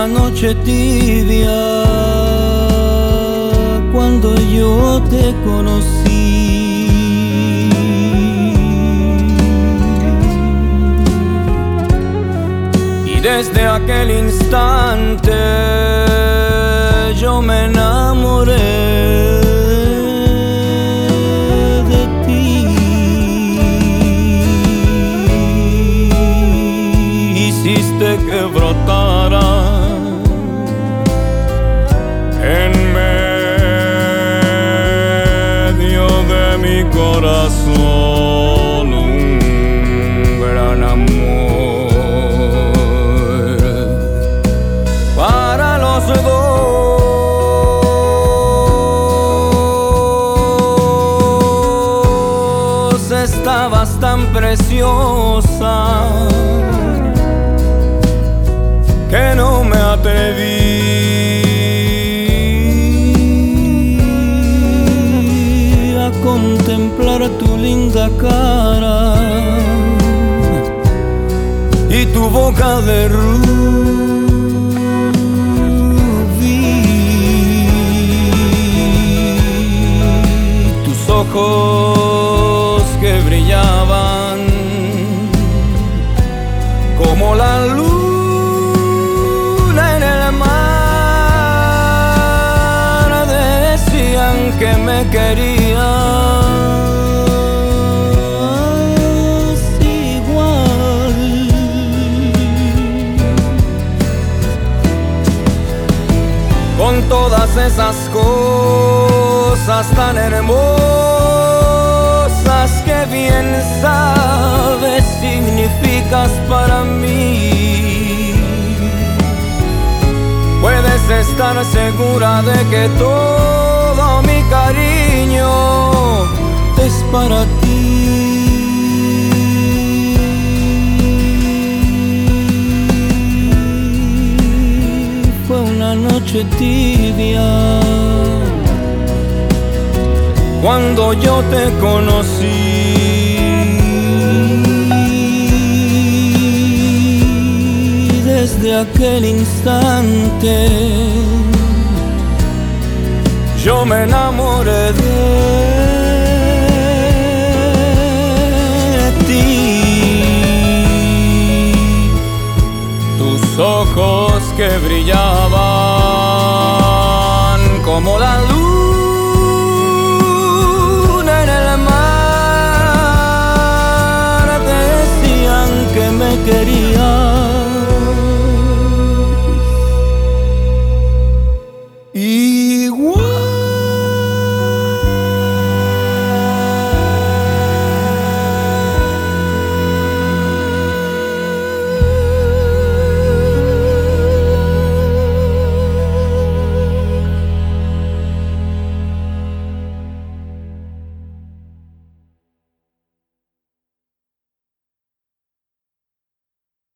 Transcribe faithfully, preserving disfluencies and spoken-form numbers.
noche tibia cuando yo te conocí. Y desde aquel instante yo me enamoré de ti. Hiciste que brotara en medio de mi corazón un gran amor para los dos. Estabas tan preciosa que no me atreví a contemplar tu linda cara y tu boca de rubí, tus ojos que brillaban como la luz que me querías igual. Con todas esas cosas tan hermosas que bien sabes significas para mí, puedes estar segura de que todo mi cariño es para ti. Fue una noche tibia cuando yo te conocí. Desde aquel instante yo me enamoré de ti. Tus ojos que brillaban como la luna en el mar decían que me querías